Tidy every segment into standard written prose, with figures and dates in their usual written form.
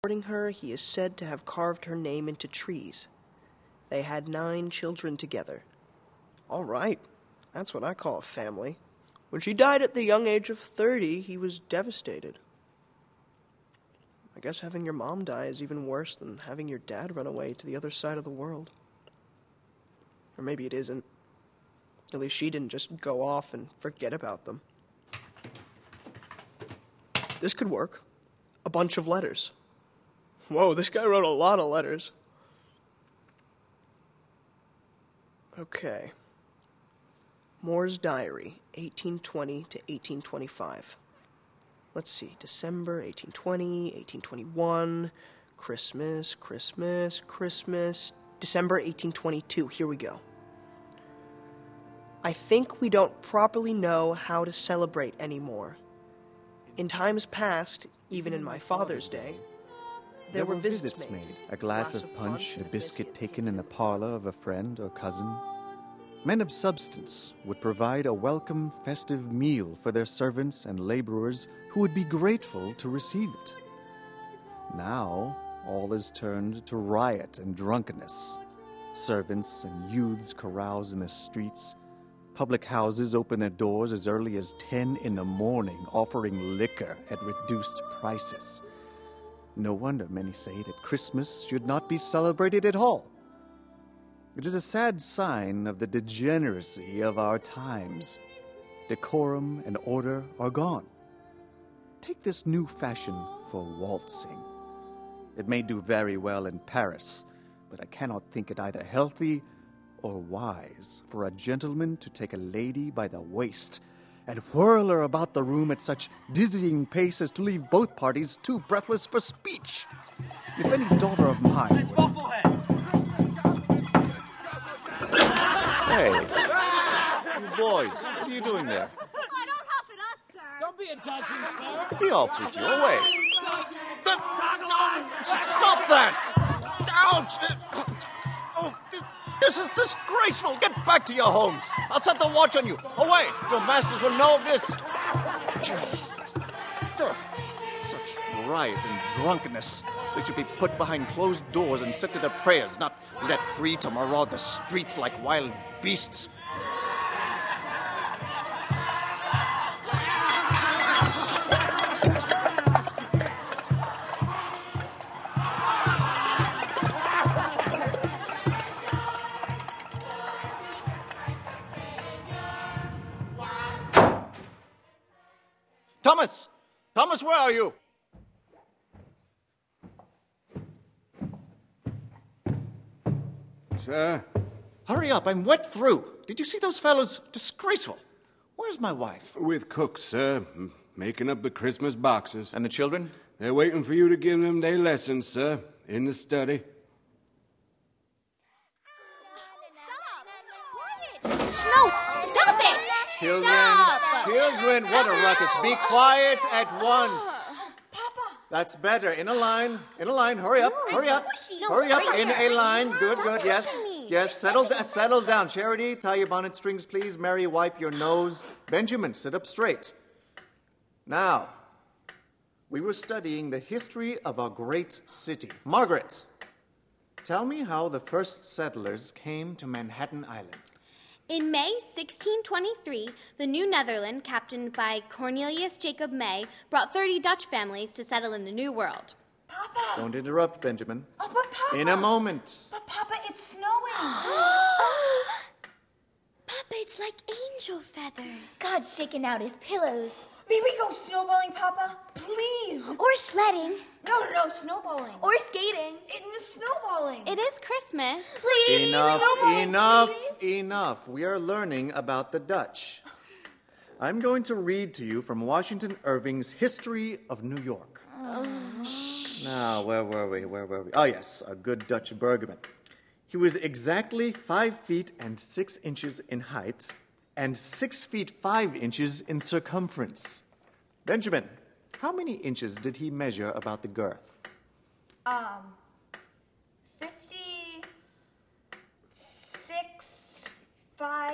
Supporting her, he is said to have carved her name into trees. They had 9 children together. All right, that's what I call a family. When she died at the young age of 30, he was devastated. I guess having your mom die is even worse than having your dad run away to the other side of the world. Or maybe it isn't. At least she didn't just go off and forget about them. This could work. A bunch of letters. Whoa, this guy wrote a lot of letters. Okay. Moore's Diary, 1820 to 1825. Let's see, December 1820, 1821, Christmas, December 1822. Here we go. I think we don't properly know how to celebrate anymore. In times past, even in my father's day, there were visits made, a glass of punch, a biscuit taken in the parlor of a friend or cousin. Men of substance would provide a welcome, festive meal for their servants and laborers who would be grateful to receive it. Now, all is turned to riot and drunkenness. Servants and youths carouse in the streets. Public houses open their doors as early as 10 in the morning, offering liquor at reduced prices. No wonder many say that Christmas should not be celebrated at all. It is a sad sign of the degeneracy of our times. Decorum and order are gone. Take this new fashion for waltzing. It may do very well in Paris, but I cannot think it either healthy or wise for a gentleman to take a lady by the waist and whirl her about the room at such dizzying pace as to leave both parties too breathless for speech. If any daughter of mine... Hey, Bufflehead! Hey, you boys, what are you doing there? Oh, don't huff at us, sir. Don't be a dudgeon, sir. Be off with you, away. Stop that! Ouch! Oh, this is disgraceful! Get back to your homes! I'll set the watch on you! Away! Your masters will know of this! Such riot and drunkenness. They should be put behind closed doors and set to their prayers, not let free to maraud the streets like wild beasts. Thomas! Thomas, where are you? Sir? Hurry up, I'm wet through. Did you see those fellows? Disgraceful. Where's my wife? With Cook, sir. Making up the Christmas boxes. And the children? They're waiting for you to give them their lessons, sir. In the study. No, stop it! Children, Stop! children, what a ruckus. Be quiet at once. Papa! That's better. In a line, hurry up, hurry up. Hurry up, in a line. Good, yes. Yes, settle down. Charity, tie your bonnet strings, please. Mary, wipe your nose. Benjamin, sit up straight. Now, we were studying the history of our great city. Margaret, tell me how the first settlers came to Manhattan Island. In May 1623, the New Netherland, captained by Cornelius Jacob May, brought 30 Dutch families to settle in the New World. Papa! Don't interrupt, Benjamin. Oh, but Papa! In a moment. But Papa, it's snowing! Papa, it's like angel feathers. God's shaking out his pillows. May we go snowballing, Papa? Please! Or sledding. No, snowballing. Or skating. Snowballing. It is Christmas. Please! Enough. We are learning about the Dutch. I'm going to read to you from Washington Irving's History of New York. Now, where were we? Oh, yes, a good Dutch burgoman. He was exactly 5 feet and 6 inches in height and 6 feet 5 inches in circumference. Benjamin, how many inches did he measure about the girth? 56, 5,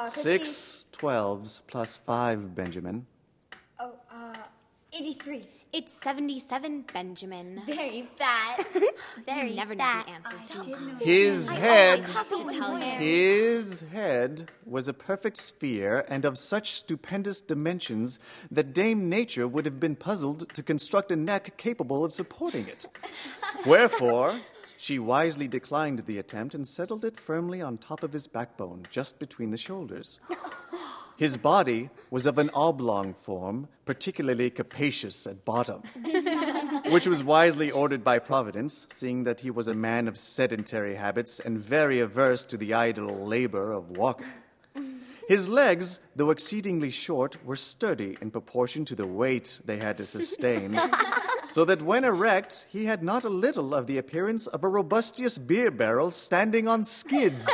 6 12s plus 5, Benjamin. 83. It's 77, Benjamin. Very fat. Very You never fat. know the answers, do you? His I head, always have to tell you. his head was a perfect sphere and of such stupendous dimensions that Dame Nature would have been puzzled to construct a neck capable of supporting it. Wherefore, she wisely declined the attempt and settled it firmly on top of his backbone, just between the shoulders. His body was of an oblong form, particularly capacious at bottom, which was wisely ordered by Providence, seeing that he was a man of sedentary habits and very averse to the idle labor of walking. His legs, though exceedingly short, were sturdy in proportion to the weight they had to sustain, so that when erect, he had not a little of the appearance of a robustious beer barrel standing on skids.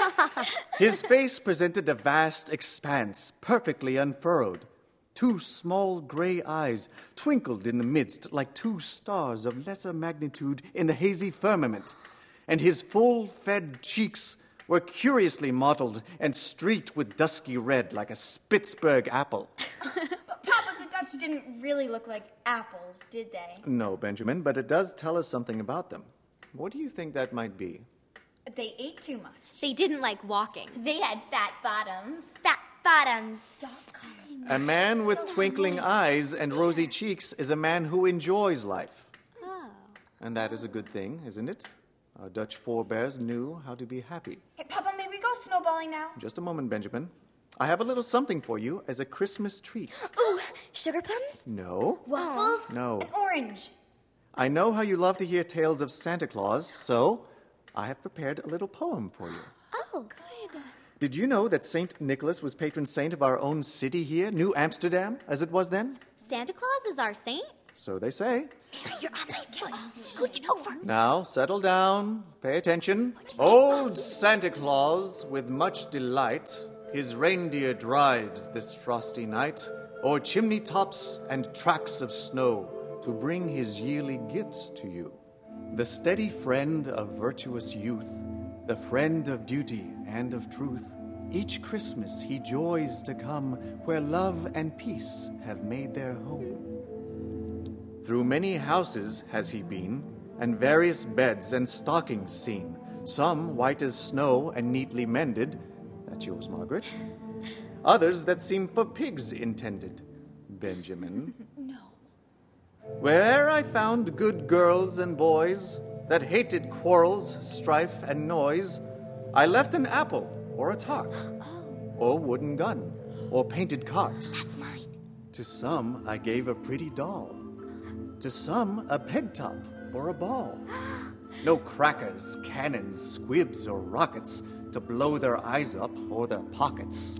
His face presented a vast expanse, perfectly unfurrowed. 2 small gray eyes twinkled in the midst like 2 stars of lesser magnitude in the hazy firmament, and his full-fed cheeks were curiously mottled and streaked with dusky red like a Spitzberg apple. But Papa, the Dutch didn't really look like apples, did they? No, Benjamin, but it does tell us something about them. What do you think that might be? They ate too much. They didn't like walking. They had fat bottoms. Fat bottoms. Stop calling. A man with twinkling eyes and rosy cheeks is a man who enjoys life. Oh. And that is a good thing, isn't it? Our Dutch forebears knew how to be happy. Hey, Papa, may we go snowballing now? Just a moment, Benjamin. I have a little something for you as a Christmas treat. Ooh, sugar plums? No, Waffles? no. An orange. I know how you love to hear tales of Santa Claus, so I have prepared a little poem for you. Oh, good. Did you know that Saint Nicholas was patron saint of our own city here, New Amsterdam, as it was then? Santa Claus is our saint? So they say. Mary, you're on my foot. Scooch over. Now, settle down, pay attention. Old Santa Claus, with much delight, his reindeer drives this frosty night o'er chimney tops and tracts of snow to bring his yearly gifts to you. The steady friend of virtuous youth, the friend of duty and of truth, each Christmas he joys to come where love and peace have made their home. Through many houses has he been, and various beds and stockings seen, some white as snow and neatly mended. That's yours, Margaret. Others that seem for pigs intended. Benjamin. No. Where I found good girls and boys that hated quarrels, strife, and noise, I left an apple or a tart, or wooden gun, or painted cart. That's mine. To some I gave a pretty doll, to some a peg top or a ball. No crackers, cannons, squibs, or rockets to blow their eyes up or their pockets.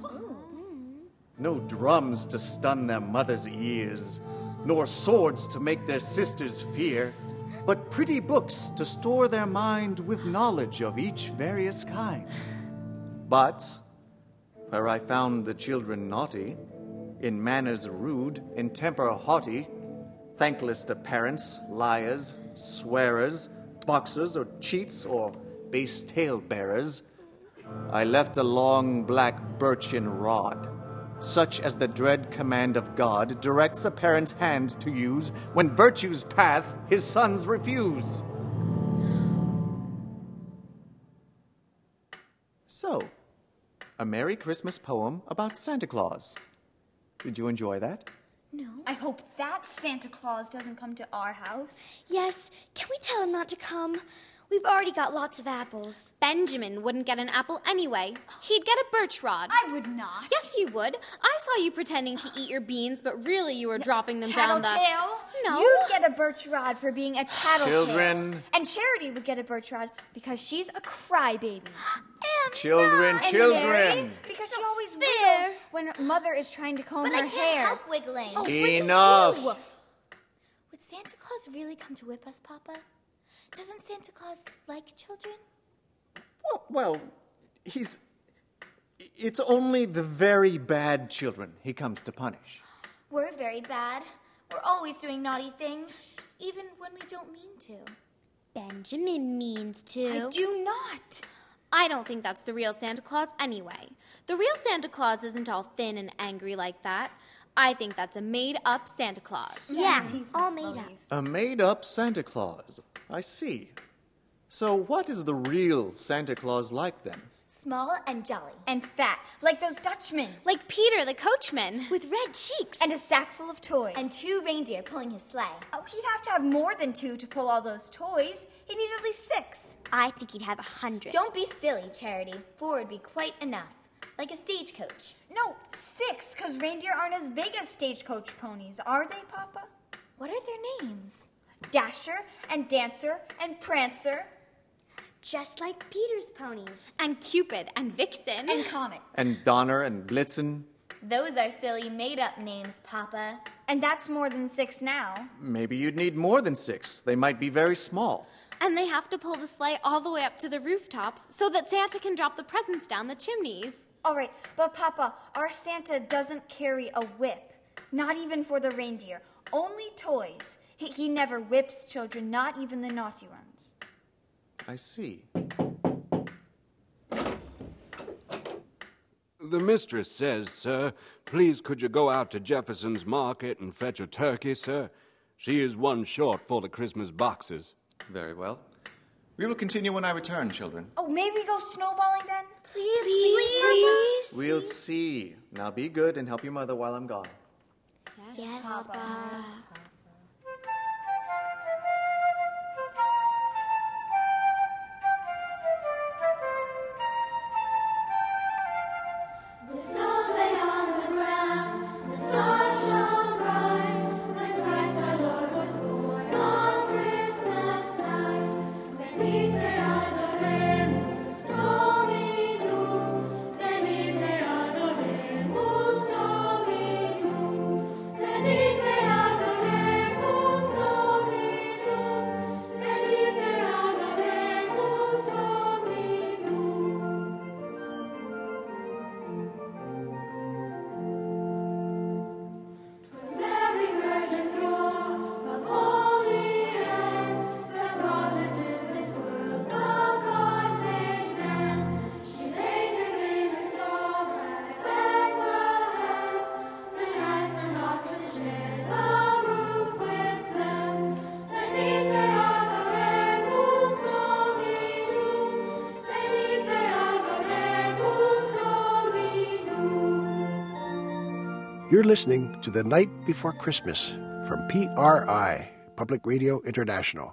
No drums to stun their mother's ears, nor swords to make their sisters fear, but pretty books to store their mind with knowledge of each various kind. But where I found the children naughty, in manners rude, in temper haughty, thankless to parents, liars, swearers, boxers, or cheats, or base tale-bearers, I left a long black birchen rod, such as the dread command of God directs a parent's hand to use when virtue's path his sons refuse. So, a Merry Christmas poem about Santa Claus. Did you enjoy that? No. I hope that Santa Claus doesn't come to our house. Yes, can we tell him not to come? We've already got lots of apples. Benjamin wouldn't get an apple anyway. He'd get a birch rod. I would not. Yes, you would. I saw you pretending to eat your beans, but really you were dropping them down the... Tattletale? No. You'd get a birch rod for being a tattletale. Children. And Charity would get a birch rod because she's a crybaby. And Children, and children. Mary, because she always wiggles when her mother is trying to comb But her I can't hair. help wiggling. Enough! Would Santa Claus really come to whip us, Papa? Doesn't Santa Claus like children? Well, it's only the very bad children he comes to punish. We're very bad. We're always doing naughty things, even when we don't mean to. Benjamin means to. I do not. I don't think that's the real Santa Claus anyway. The real Santa Claus isn't all thin and angry like that. I think that's a made-up Santa Claus. Yeah, all made up. A made-up Santa Claus. I see. So what is the real Santa Claus like, then? Small and jolly. And fat, like those Dutchmen. Like Peter the coachman. With red cheeks. And a sack full of toys. And 2 reindeer pulling his sleigh. Oh, he'd have to have more than 2 to pull all those toys. He'd need at least 6. I think he'd have 100. Don't be silly, Charity. 4 would be quite enough. Like a stagecoach. No, 6, because reindeer aren't as big as stagecoach ponies, are they, Papa? What are their names? Dasher and Dancer and Prancer. Just like Peter's ponies. And Cupid and Vixen. And Comet. And Donner and Blitzen? Those are silly made-up names, Papa. And that's more than 6 now. Maybe you'd need more than 6. They might be very small. And they have to pull the sleigh all the way up to the rooftops so that Santa can drop the presents down the chimneys. All right, but Papa, our Santa doesn't carry a whip. Not even for the reindeer. Only toys. He never whips children, not even the naughty ones. I see. The mistress says, sir, please could you go out to Jefferson's Market and fetch a turkey, sir? She is 1 short for the Christmas boxes. Very well. We will continue when I return, children. Oh, maybe we go snowballing then? Please. We'll see. Now be good and help your mother while I'm gone. Yes, Papa. The snow lay on the ground, the stars shone bright, when Christ our Lord was born on Christmas night. Venite adoremus Dominum, venite adoremus Dominum, venite adoremus Dominum, venite adoremus Dominum. Was Mary Virgin pure, of holy Anne, that brought into this world the God-made man. She laid him in a stall at Bethlehem. The ass and oxen shared the roof with them. Venite adoremus Dominum, venite adoremus Dominum. You're listening to The Night Before Christmas from PRI, Public Radio International.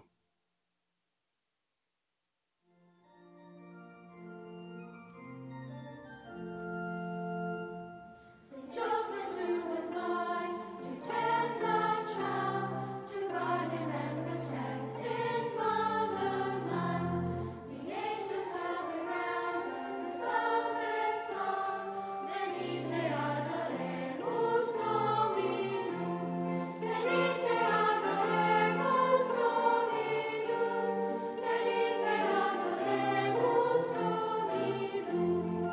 Saint Joseph who was born to tend the child, to guard him and protect his motherland. The angels hover round and sung this song. Venite adoremus Dominum, venite adoremus Dominum, venite adoremus Dominum.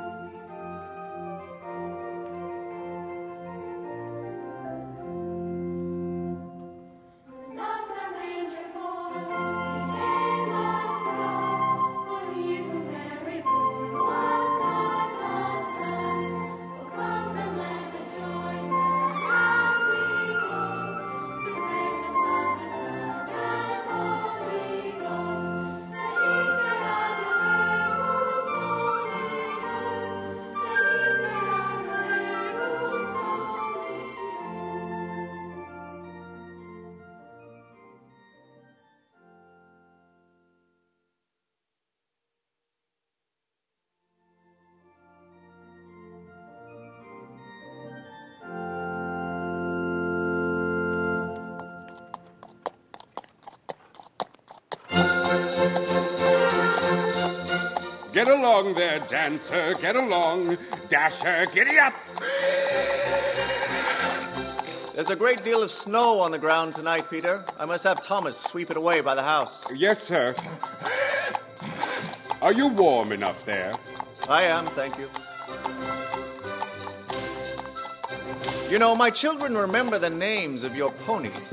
Lost the manger born, he came from, for he who Mary bore was God the Son. Oh, come and let us join the happy host, to praise the Father, Son, and Holy Ghost. Venite adoremus Dominum, venite adoremus Dominum. Get along there, Dancer, get along. Dasher, giddy up. There's a great deal of snow on the ground tonight, Peter. I must have Thomas sweep it away by the house. Yes, sir. Are you warm enough there? I am, thank you. You know, my children remember the names of your ponies.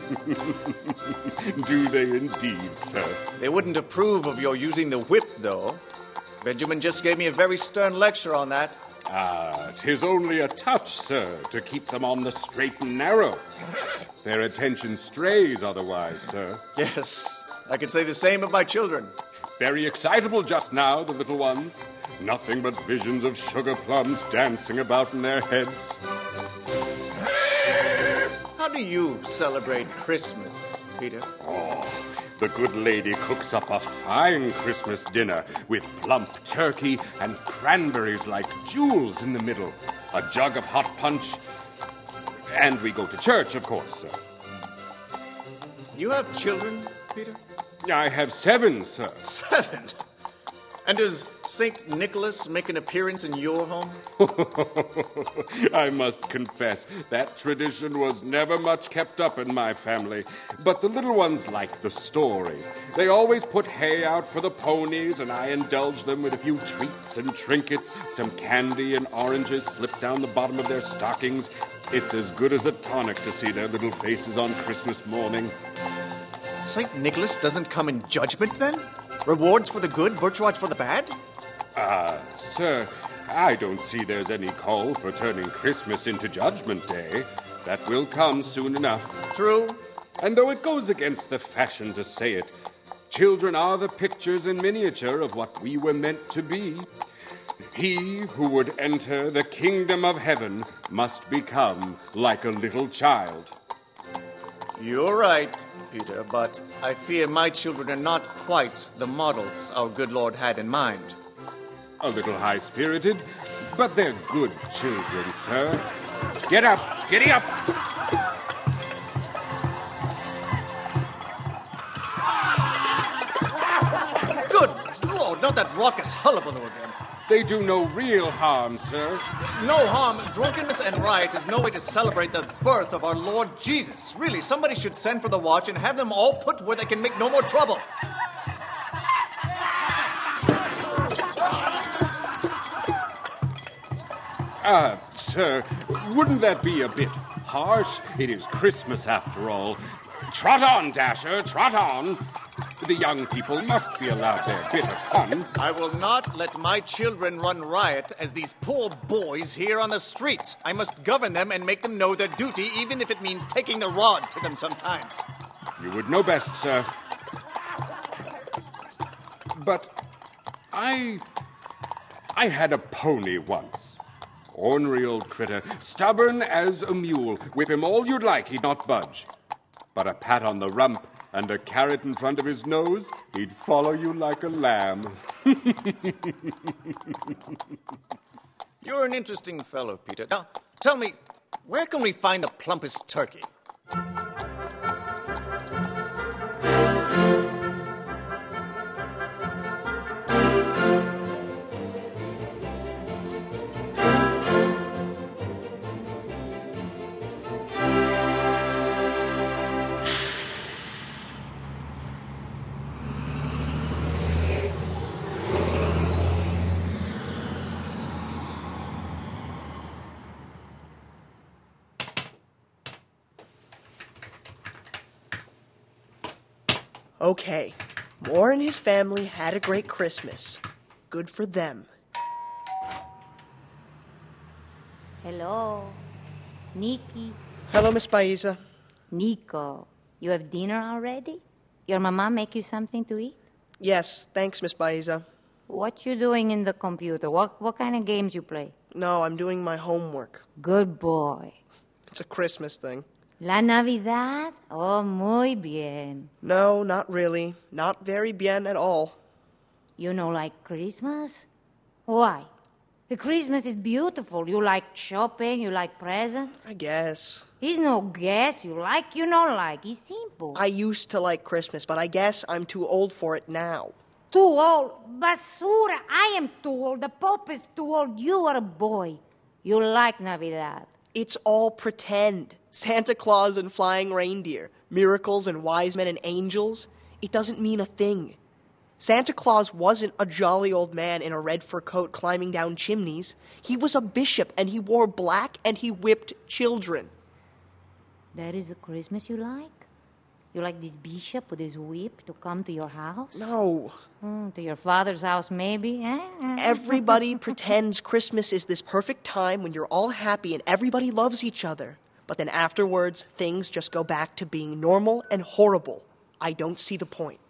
Do they indeed, sir? They wouldn't approve of your using the whip, though. Benjamin just gave me a very stern lecture on that. 'Tis only a touch, sir, to keep them on the straight and narrow. Their attention strays otherwise, sir. Yes, I could say the same of my children. Very excitable just now, the little ones. Nothing but visions of sugar plums dancing about in their heads. How do you celebrate Christmas, Peter? Oh, the good lady cooks up a fine Christmas dinner with plump turkey and cranberries like jewels in the middle, a jug of hot punch, and we go to church, of course, sir. You have children, Peter? I have 7, sir. 7? And does St. Nicholas make an appearance in your home? I must confess, that tradition was never much kept up in my family. But the little ones like the story. They always put hay out for the ponies, and I indulge them with a few treats and trinkets, some candy and oranges slipped down the bottom of their stockings. It's as good as a tonic to see their little faces on Christmas morning. St. Nicholas doesn't come in judgment, then? Rewards for the good, virtues for the bad? Sir, I don't see there's any call for turning Christmas into Judgment Day. That will come soon enough. True. And though it goes against the fashion to say it, children are the pictures in miniature of what we were meant to be. He who would enter the kingdom of heaven must become like a little child. You're right, Peter, but I fear my children are not quite the models our good Lord had in mind. A little high-spirited, but they're good children, sir. Get up! Giddy up! Good Lord, not that raucous hullabaloo again. They do no real harm, sir. No harm. Drunkenness and riot is no way to celebrate the birth of our Lord Jesus. Really, somebody should send for the watch and have them all put where they can make no more trouble. Sir, wouldn't that be a bit harsh? It is Christmas after all. Trot on, Dasher, trot on. The young people must be allowed their bit of fun. I will not let my children run riot as these poor boys here on the street. I must govern them and make them know their duty, even if it means taking the rod to them sometimes. You would know best, sir. But I had a pony once. Ornery old critter, stubborn as a mule. Whip him all you'd like, he'd not budge. But a pat on the rump and a carrot in front of his nose, he'd follow you like a lamb. You're an interesting fellow, Peter. Now, tell me, where can we find the plumpest turkey? Okay, Moore and his family had a great Christmas. Good for them. Hello, Nikki. Hello, Miss Baiza. Nico, you have dinner already? Your mama make you something to eat? Yes, thanks, Miss Baiza. What you doing in the computer? What kind of games you play? No, I'm doing my homework. Good boy. It's a Christmas thing. La Navidad? Oh, muy bien. No, not really. Not very bien at all. You know, like Christmas? Why? The Christmas is beautiful. You like shopping, you like presents. I guess. It's no guess. You like, you don't like. It's simple. I used to like Christmas, but I guess I'm too old for it now. Too old? Basura, I am too old. The Pope is too old. You are a boy. You like Navidad. It's all pretend. Santa Claus and flying reindeer, miracles and wise men and angels. It doesn't mean a thing. Santa Claus wasn't a jolly old man in a red fur coat climbing down chimneys. He was a bishop, and he wore black, and he whipped children. That is the Christmas you like? You like this bishop with his whip to come to your house? No. To your father's house, maybe? Everybody pretends Christmas is this perfect time when you're all happy and everybody loves each other. But then afterwards, things just go back to being normal and horrible. I don't see the point.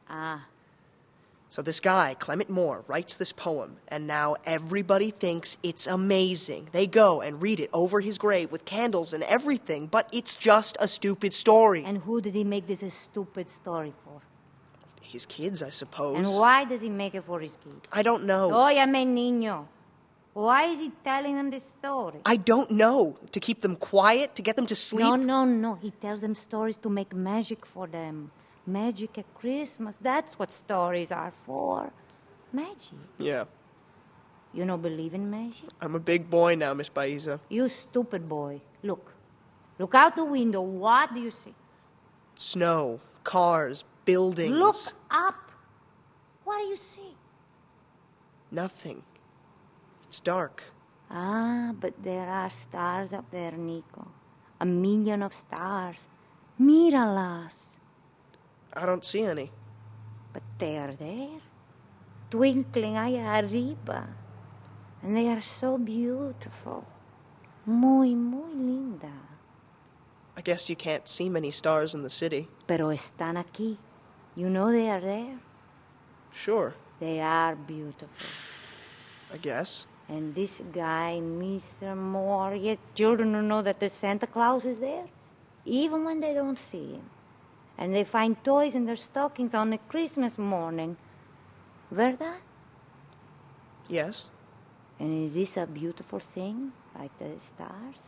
So this guy, Clement Moore, writes this poem, and now everybody thinks it's amazing. They go and read it over his grave with candles and everything, but it's just a stupid story. And who did he make this a stupid story for? His kids, I suppose. And why does he make it for his kids? I don't know. Óyame, niño. Why is he telling them this story? I don't know. To keep them quiet? To get them to sleep? No. He tells them stories to make magic for them. Magic at Christmas. That's what stories are for. Magic. Yeah. You don't believe in magic? I'm a big boy now, Miss Baiza. You stupid boy. Look. Look out the window. What do you see? Snow, cars, buildings. Look up. What do you see? Nothing. It's dark. But there are stars up there, Nico. 1 million of stars. Míralas. I don't see any. But they are there, twinkling allá arriba. And they are so beautiful. Muy, muy linda. I guess you can't see many stars in the city. Pero están aquí. You know they are there. Sure. They are beautiful. I guess. And this guy, Mr. Moore, yet children don't know that the Santa Claus is there, even when they don't see him. And they find toys in their stockings on a Christmas morning. ¿Verdad? Yes. And is this a beautiful thing, like the stars?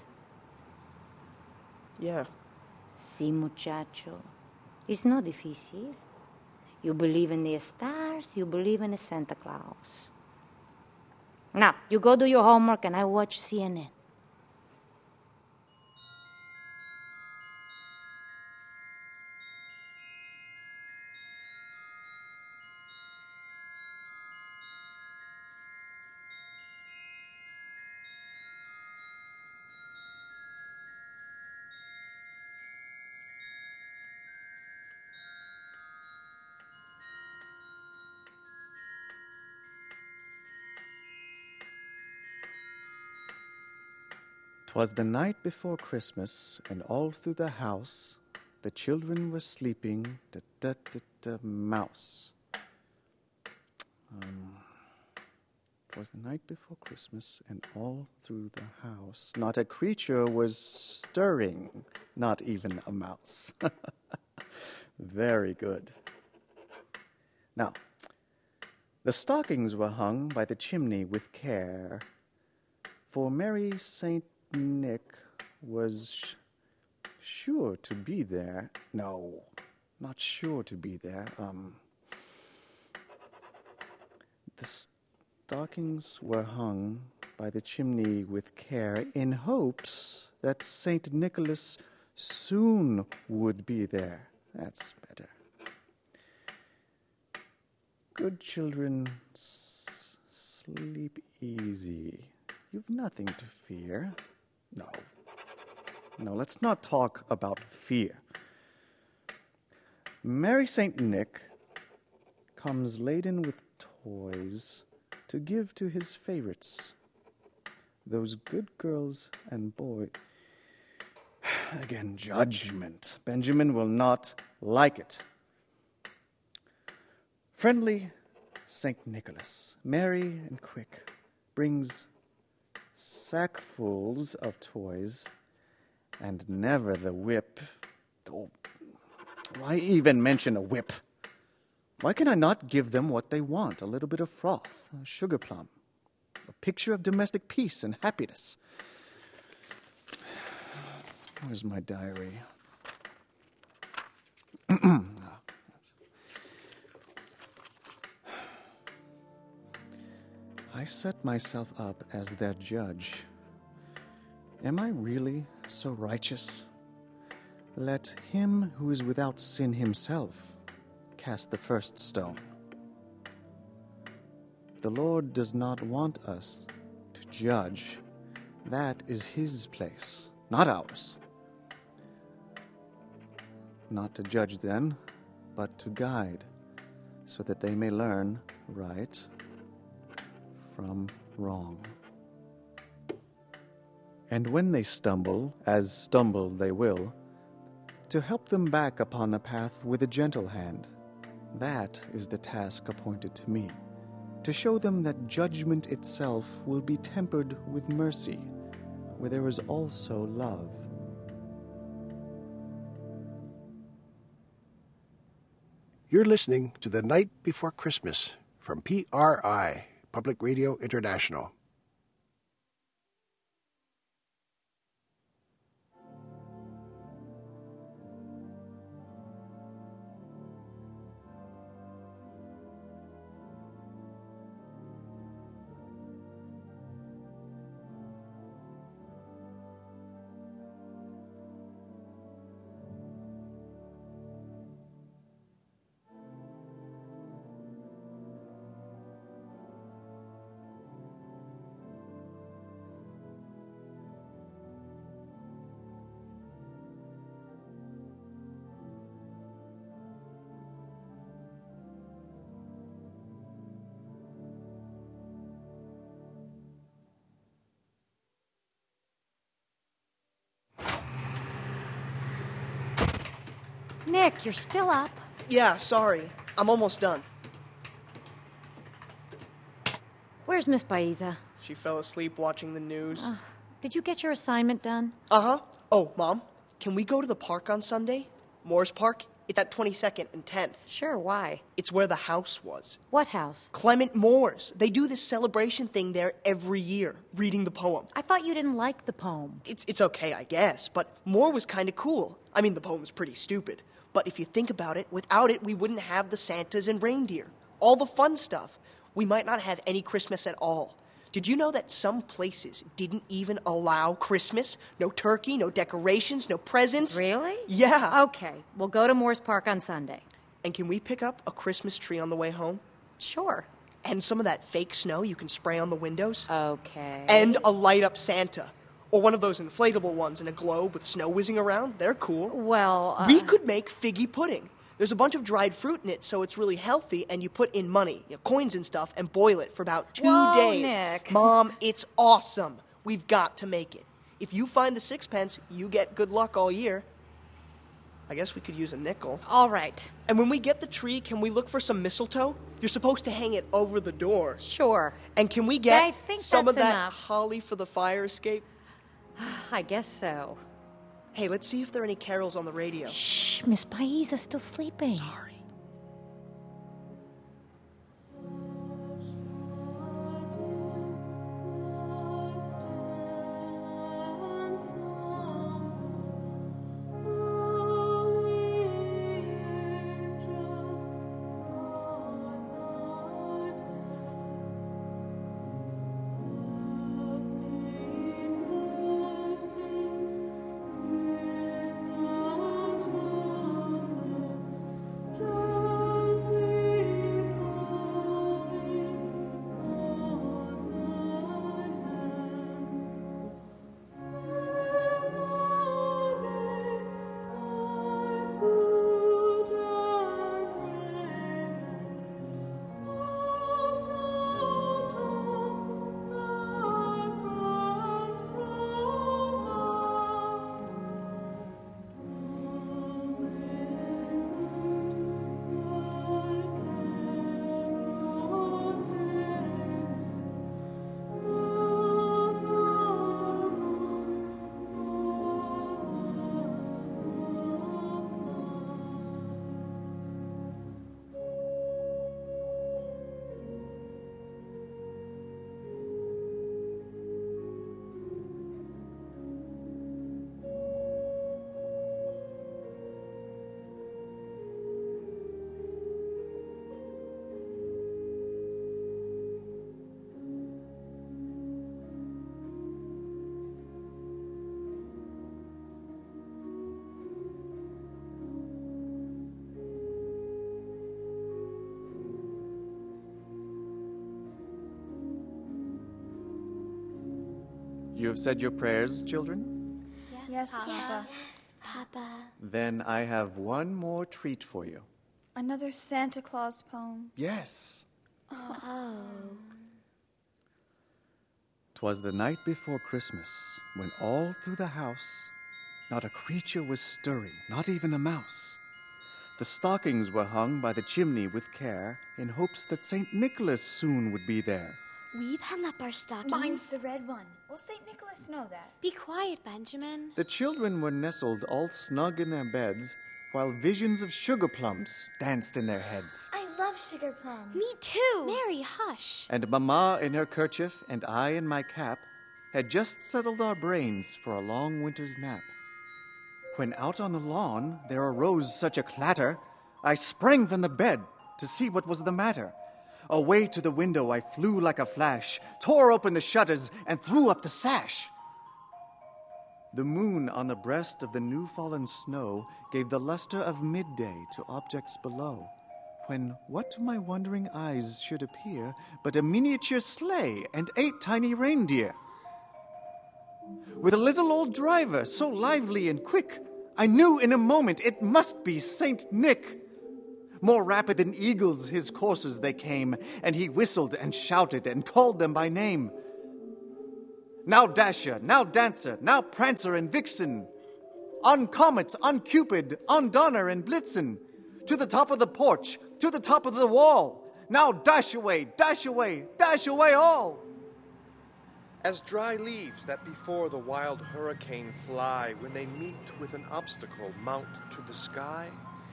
Yeah. Sí, muchacho. It's not difícil. You believe in the stars, you believe in the Santa Claus. Now, you go do your homework and I watch CNN. "'Twas the night before Christmas, and all through the house the children were sleeping, mouse. 'Twas the night before Christmas, and all through the house not a creature was stirring, not even a mouse. Very good. Now, the stockings were hung by the chimney with care, for Merry Saint Nick was sure to be there. No, not sure to be there. The stockings were hung by the chimney with care in hopes that Saint Nicholas soon would be there. That's better. Good children, sleep easy. You've nothing to fear. No, let's not talk about fear. Merry Saint Nick comes laden with toys to give to his favorites, those good girls and boys. Again, judgment. Benjamin will not like it. Friendly Saint Nicholas, merry and quick, brings sackfuls of toys, and never the whip. Oh, why even mention a whip? Why can I not give them what they want? A little bit of froth, a sugar plum, a picture of domestic peace and happiness. Where's my diary? I set myself up as their judge. Am I really so righteous? Let him who is without sin himself cast the first stone. The Lord does not want us to judge. That is his place, not ours. not to judge then, but to guide, so that they may learn right from wrong. And when they stumble, as stumble they will, to help them back upon the path with a gentle hand. That is the task appointed to me, to show them that judgment itself will be tempered with mercy, where there is also love. You're listening to The Night Before Christmas from PRI, Public Radio International. Nick, you're still up? Yeah, sorry. I'm almost done. Where's Miss Baiza? She fell asleep watching the news. Did you get your assignment done? Uh-huh. Oh, Mom, can we go to the park on Sunday? Moores Park? It's at 22nd and 10th. Sure, why? It's where the house was. What house? Clement Moore's. They do this celebration thing there every year, reading the poem. I thought you didn't like the poem. It's okay, I guess, but Moore was kind of cool. I mean, the poem's pretty stupid. But if you think about it, without it, we wouldn't have the Santas and reindeer. All the fun stuff. We might not have any Christmas at all. Did you know that some places didn't even allow Christmas? No turkey, no decorations, no presents? Really? Yeah. Okay, we'll go to Moores Park on Sunday. And can we pick up a Christmas tree on the way home? Sure. And some of that fake snow you can spray on the windows? Okay. And a light-up Santa. Or one of those inflatable ones in a globe with snow whizzing around. They're cool. Well, We could make figgy pudding. There's a bunch of dried fruit in it, so it's really healthy, and you put in money, coins and stuff, and boil it for about 2 Whoa, days. Nick. Mom, it's awesome. We've got to make it. If you find the sixpence, you get good luck all year. I guess we could use a nickel. All right. And when we get the tree, can we look for some mistletoe? You're supposed to hang it over the door. Sure. And can we get I think some of that's that enough. holly for the fire escape? I guess so. Hey, let's see if there are any carols on the radio. Shh, Miss Baiza's still sleeping. Sorry. You have said your prayers, children? Yes, Papa. Papa. Then I have one more treat for you. Another Santa Claus poem. Yes. Oh. 'Twas the night before Christmas, when all through the house not a creature was stirring, not even a mouse. The stockings were hung by the chimney with care, in hopes that St. Nicholas soon would be there. We've hung up our stockings. Mine's the red one. Will St. Nicholas know that? Be quiet, Benjamin. The children were nestled all snug in their beds, while visions of sugar plums danced in their heads. I love sugar plums. Me too. Mary, hush. And Mamma in her kerchief and I in my cap had just settled our brains for a long winter's nap. When out on the lawn there arose such a clatter, I sprang from the bed to see what was the matter. Away to the window I flew like a flash, tore open the shutters, and threw up the sash. The moon on the breast of the new-fallen snow gave the luster of midday to objects below, when what to my wondering eyes should appear but a miniature sleigh and 8 tiny reindeer. With a little old driver so lively and quick, I knew in a moment it must be Saint Nick. More rapid than eagles his coursers they came, and he whistled and shouted and called them by name. Now Dasher, now Dancer, now Prancer and Vixen, on Comet, on Cupid, on Donner and Blitzen, to the top of the porch, to the top of the wall. Now dash away, dash away, dash away all. As dry leaves that before the wild hurricane fly when they meet with an obstacle mount to the sky,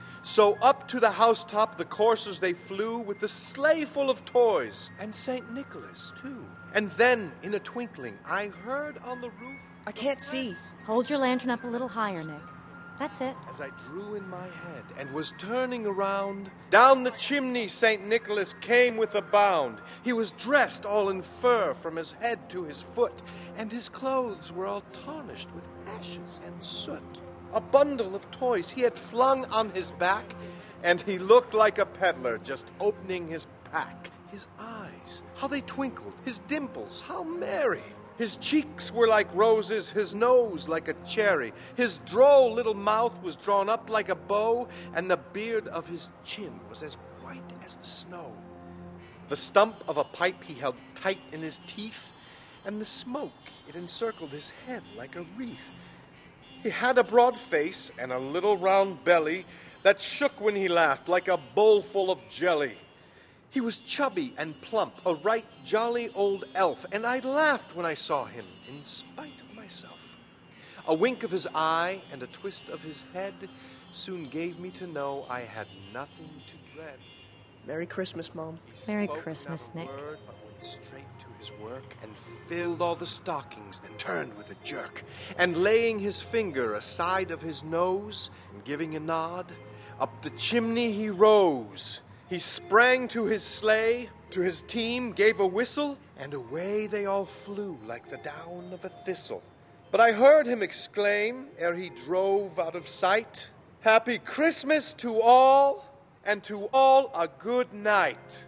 so up to the housetop the coursers they flew with the sleigh full of toys, and St. Nicholas, too. And then, in a twinkling, I heard on the roof... I can't see. Hold your lantern up a little higher, Nick. That's it. As I drew in my head and was turning around, down the chimney St. Nicholas came with a bound. He was dressed all in fur from his head to his foot, and his clothes were all tarnished with ashes and soot. A bundle of toys he had flung on his back, and he looked like a peddler just opening his pack. His eyes, how they twinkled, his dimples, how merry. His cheeks were like roses, his nose like a cherry. His droll little mouth was drawn up like a bow, and the beard of his chin was as white as the snow. The stump of a pipe he held tight in his teeth, and the smoke, it encircled his head like a wreath. He had a broad face and a little round belly that shook when he laughed like a bowl full of jelly. He was chubby and plump, a right jolly old elf, and I laughed when I saw him, in spite of myself. A wink of his eye and a twist of his head soon gave me to know I had nothing to dread. Merry Christmas, Mom. Merry Christmas, Nick. Word, but went straight to his work and filled all the stockings, then turned with a jerk, and laying his finger aside of his nose and giving a nod, up the chimney he rose. He sprang to his sleigh, to his team, gave a whistle, and away they all flew like the down of a thistle. But I heard him exclaim, ere he drove out of sight, "Happy Christmas to all, and to all a good night."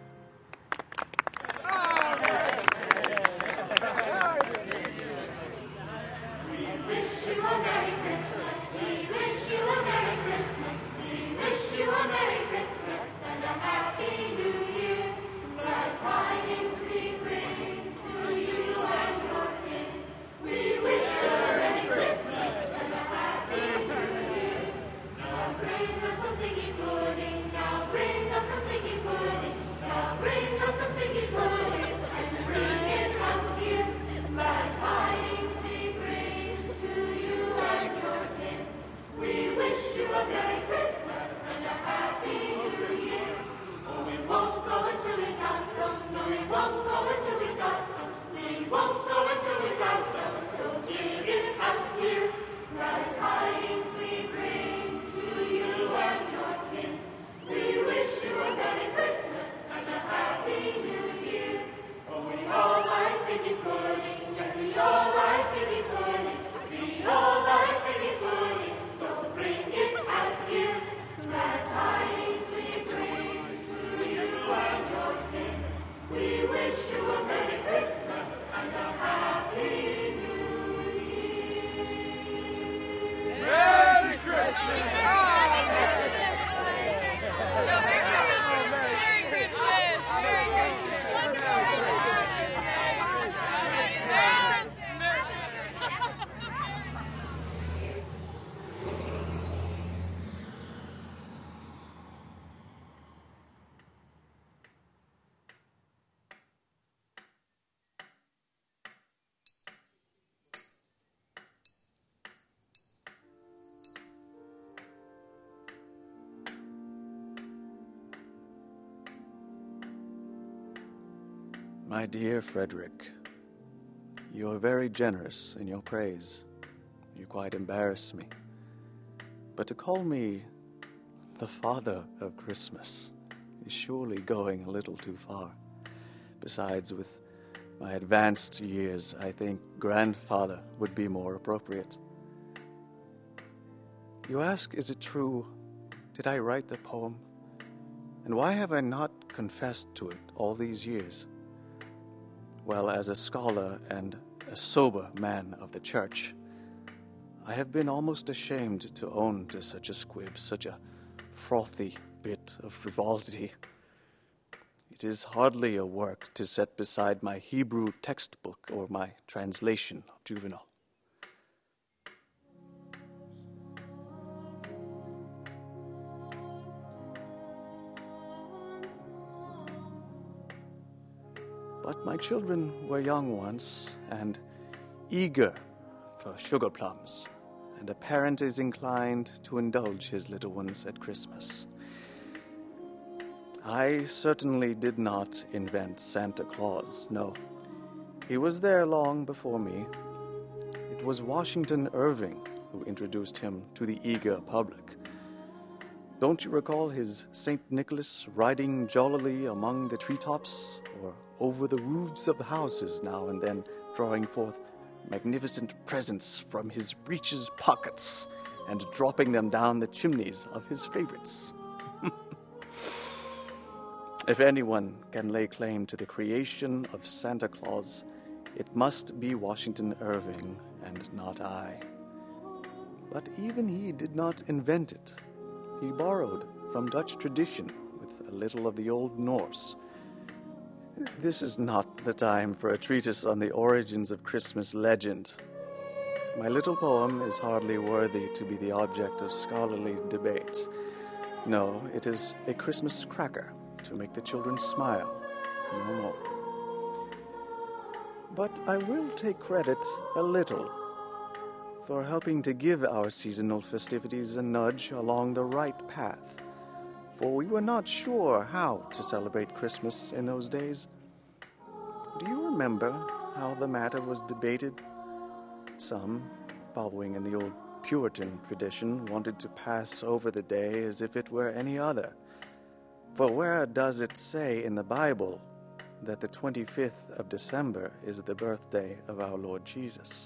Now bring us some piggy pudding. My dear Frederick, you are very generous in your praise. You quite embarrass me. But to call me the father of Christmas is surely going a little too far. Besides, with my advanced years, I think grandfather would be more appropriate. You ask, is it true? Did I write the poem? And why have I not confessed to it all these years? Well, as a scholar and a sober man of the church, I have been almost ashamed to own to such a squib, such a frothy bit of frivolity. It is hardly a work to set beside my Hebrew textbook or my translation of Juvenal. But my children were young once and eager for sugar plums, and a parent is inclined to indulge his little ones at Christmas. I certainly did not invent Santa Claus, no. He was there long before me. It was Washington Irving who introduced him to the eager public. Don't you recall his St. Nicholas riding jollily among the treetops, or over the roofs of the houses now and then, drawing forth magnificent presents from his breeches pockets and dropping them down the chimneys of his favorites? If anyone can lay claim to the creation of Santa Claus, it must be Washington Irving and not I. But even he did not invent it. He borrowed from Dutch tradition with a little of the Old Norse. This is not the time for a treatise on the origins of Christmas legend. My little poem is hardly worthy to be the object of scholarly debate. No, it is a Christmas cracker to make the children smile, no more. But I will take credit a little for helping to give our seasonal festivities a nudge along the right path, for we were not sure how to celebrate Christmas in those days. Do you remember how the matter was debated? Some, following in the old Puritan tradition, wanted to pass over the day as if it were any other. For where does it say in the Bible that the 25th of December is the birthday of our Lord Jesus?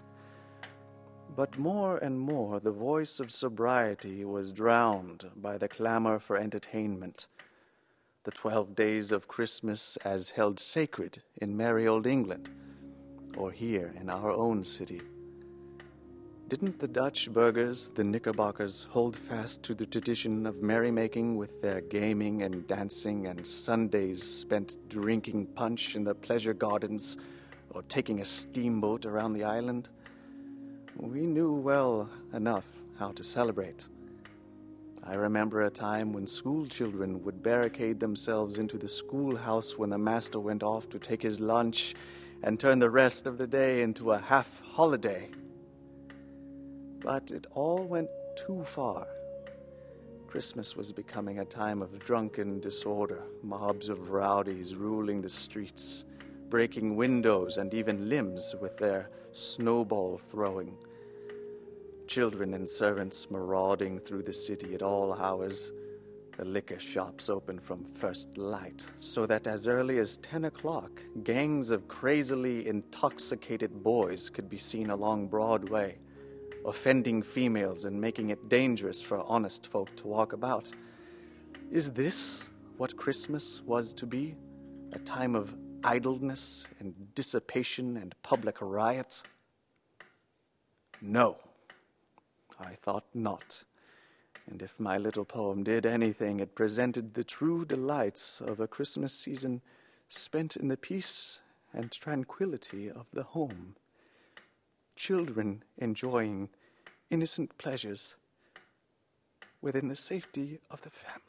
But more and more the voice of sobriety was drowned by the clamor for entertainment. The 12 days of Christmas as held sacred in merry old England, or here in our own city. Didn't the Dutch burghers, the Knickerbockers, hold fast to the tradition of merrymaking with their gaming and dancing and Sundays spent drinking punch in the pleasure gardens or taking a steamboat around the island? We knew well enough how to celebrate. I remember a time when school children would barricade themselves into the schoolhouse when the master went off to take his lunch and turn the rest of the day into a half-holiday. But it all went too far. Christmas was becoming a time of drunken disorder, mobs of rowdies ruling the streets, breaking windows and even limbs with their snowball throwing. Children and servants marauding through the city at all hours, the liquor shops open from first light, so that as early as 10 o'clock, gangs of crazily intoxicated boys could be seen along Broadway, offending females and making it dangerous for honest folk to walk about. Is this what Christmas was to be? A time of idleness and dissipation and public riot? No, I thought not. And if my little poem did anything, it presented the true delights of a Christmas season spent in the peace and tranquility of the home. Children enjoying innocent pleasures within the safety of the family.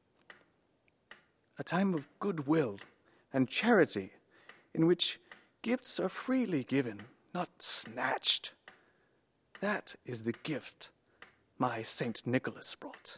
A time of goodwill and charity in which gifts are freely given, not snatched. That is the gift my St. Nicholas brought.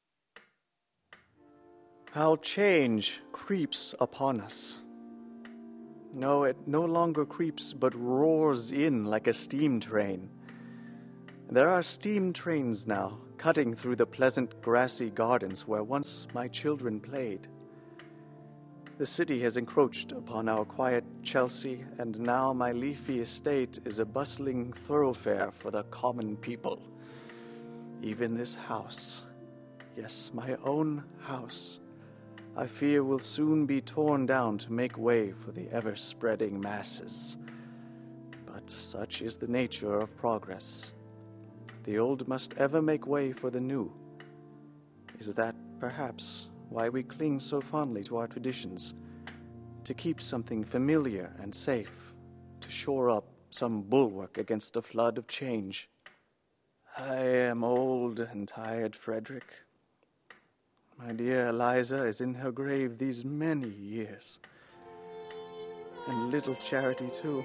How change creeps upon us. No, it no longer creeps, but roars in like a steam train. There are steam trains now, cutting through the pleasant grassy gardens where once my children played. The city has encroached upon our quiet Chelsea, and now my leafy estate is a bustling thoroughfare for the common people. Even this house, yes, my own house, I fear will soon be torn down to make way for the ever-spreading masses. But such is the nature of progress. The old must ever make way for the new. Is that, perhaps, why we cling so fondly to our traditions? To keep something familiar and safe, to shore up some bulwark against a flood of change. I am old and tired, Frederick. My dear Eliza is in her grave these many years. And little Charity, too.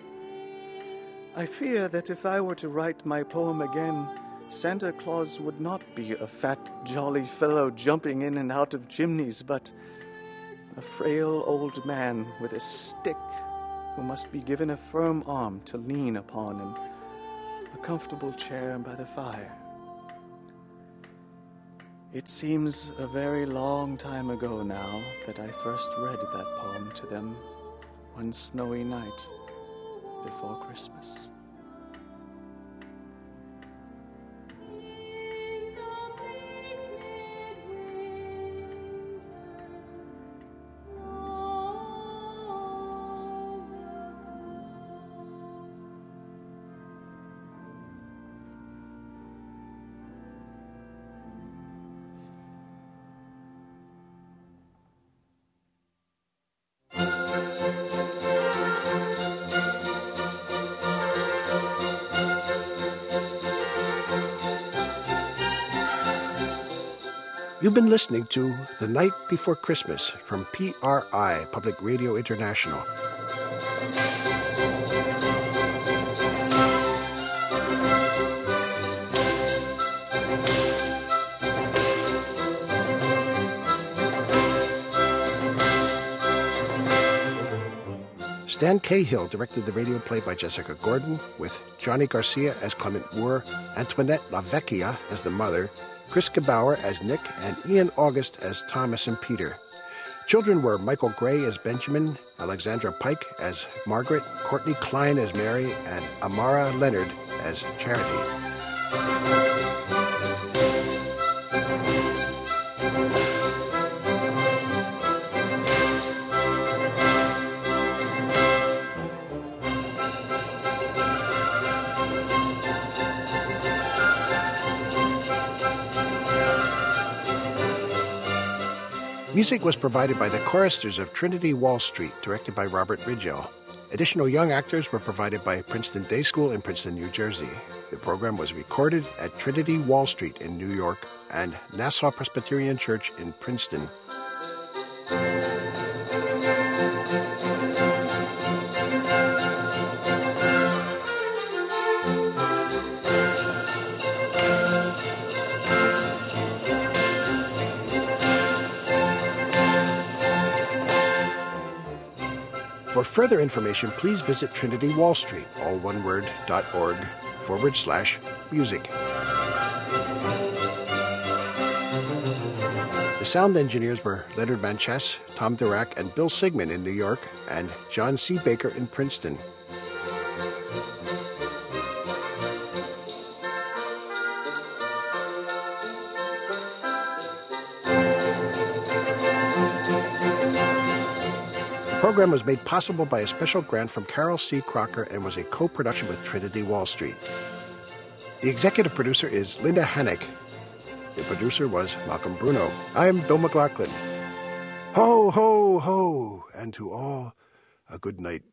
I fear that if I were to write my poem again, Santa Claus would not be a fat, jolly fellow jumping in and out of chimneys, but a frail old man with a stick who must be given a firm arm to lean upon and a comfortable chair by the fire. It seems a very long time ago now that I first read that poem to them one snowy night before Christmas. You've been listening to The Night Before Christmas from PRI, Public Radio International. Stan Cahill directed the radio play by Jessica Gordon, with Johnny Garcia as Clement Moore, Antoinette LaVecchia as the mother, Chris Gebauer as Nick, and Ian August as Thomas and Peter. Children were Michael Gray as Benjamin, Alexandra Pike as Margaret, Courtney Klein as Mary, and Amara Leonard as Charity. Music was provided by the choristers of Trinity Wall Street, directed by Robert Ridgell. Additional young actors were provided by Princeton Day School in Princeton, New Jersey. The program was recorded at Trinity Wall Street in New York and Nassau Presbyterian Church in Princeton. For further information, please visit Trinity Wall Street, all one word, .org/music. The sound engineers were Leonard Manchess, Tom Dirac, and Bill Sigmund in New York, and John C. Baker in Princeton. The program was made possible by a special grant from Carol C. Crocker and was a co-production with Trinity Wall Street. The executive producer is Linda Hannick. The producer was Malcolm Bruno. I'm Bill McLaughlin. Ho, ho, ho, and to all, a good night.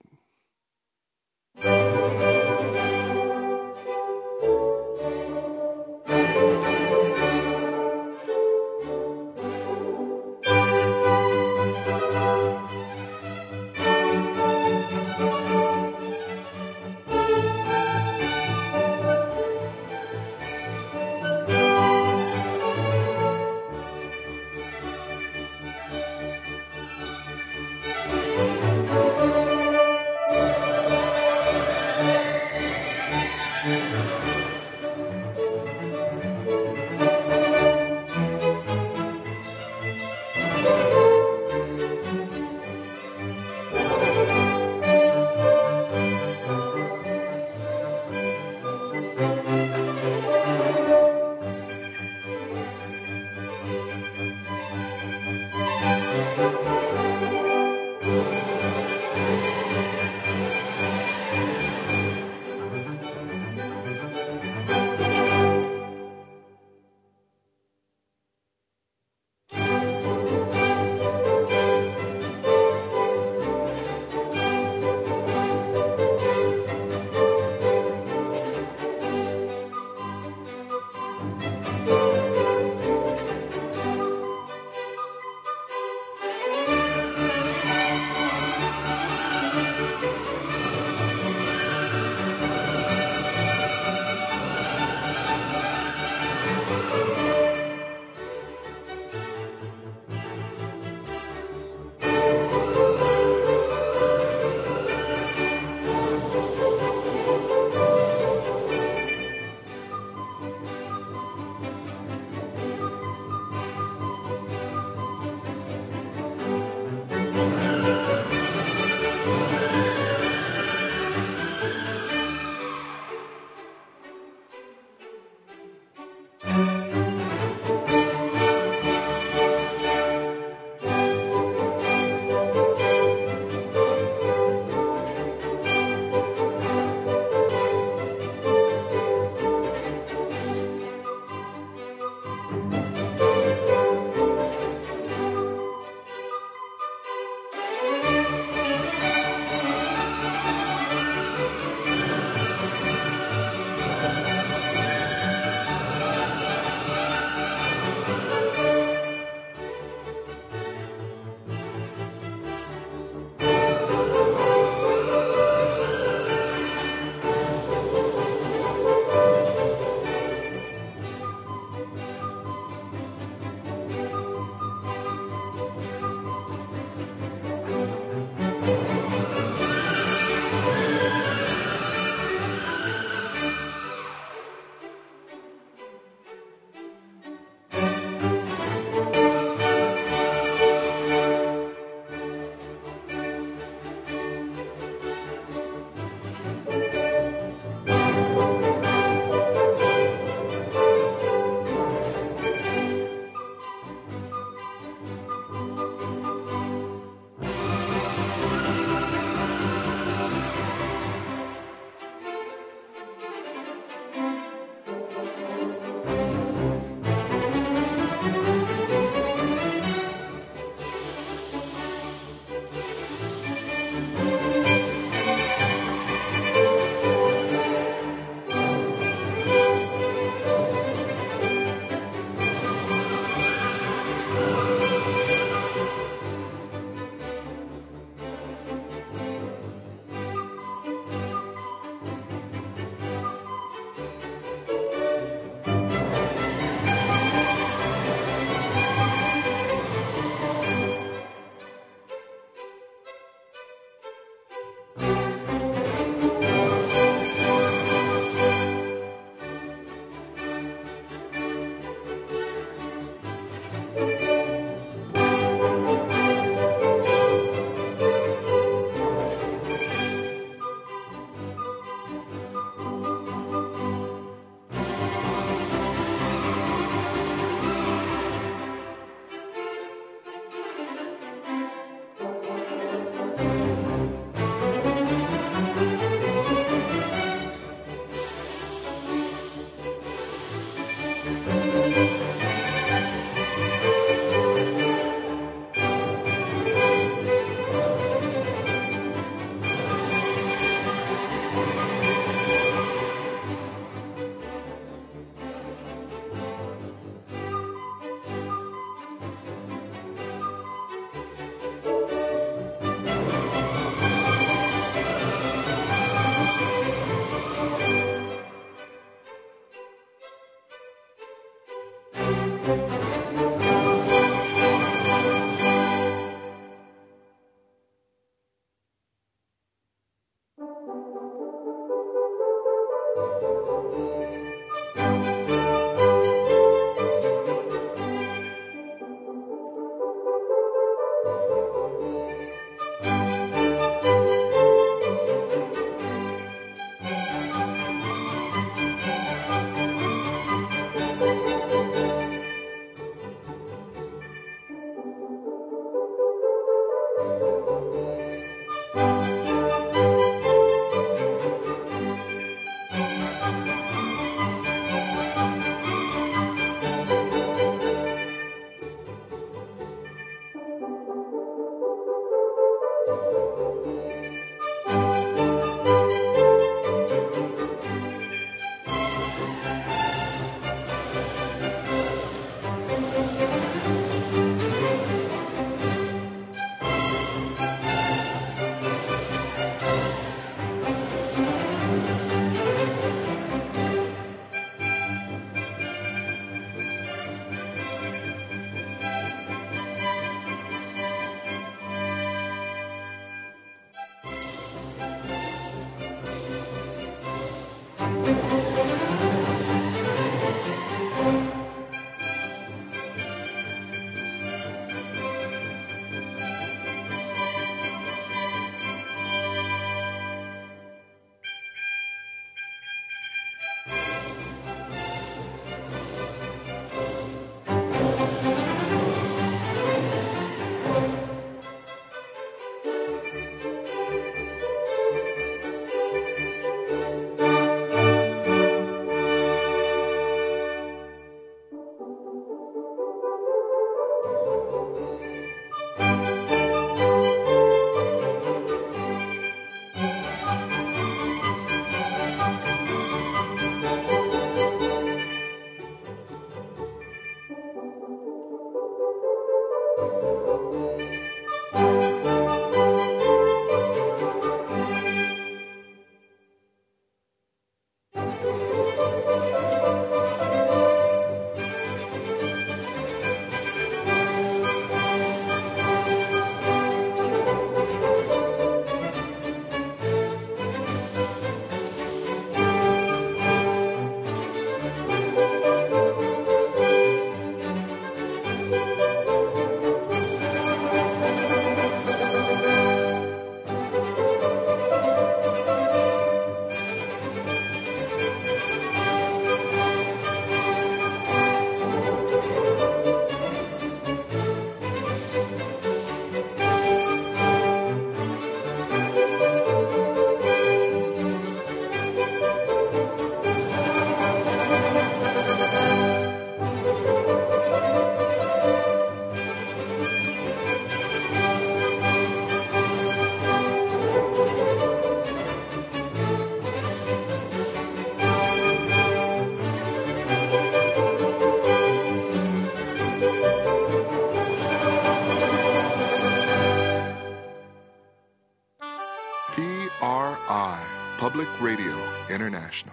PRI, Public Radio International.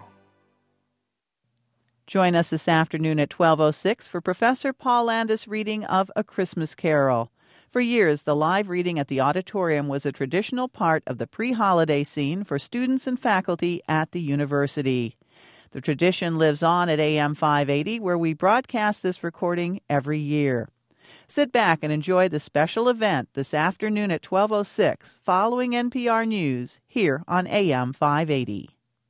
Join us this afternoon at 12:06 for Professor Paul Landis' reading of A Christmas Carol. For years, the live reading at the auditorium was a traditional part of the pre-holiday scene for students and faculty at the university. The tradition lives on at AM 580, where we broadcast this recording every year. Sit back and enjoy the special event this afternoon at 12:06, following NPR News, here on AM 580.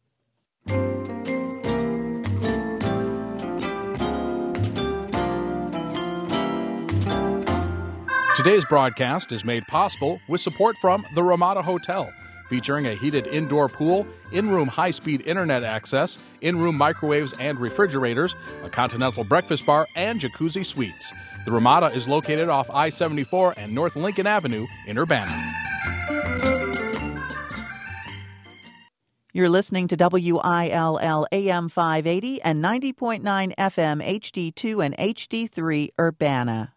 Today's broadcast is made possible with support from the Ramada Hotel, featuring a heated indoor pool, in-room high-speed internet access, in-room microwaves and refrigerators, a continental breakfast bar, and jacuzzi suites. The Ramada is located off I-74 and North Lincoln Avenue in Urbana. You're listening to WILL AM 580 and 90.9 FM HD2 and HD3 Urbana.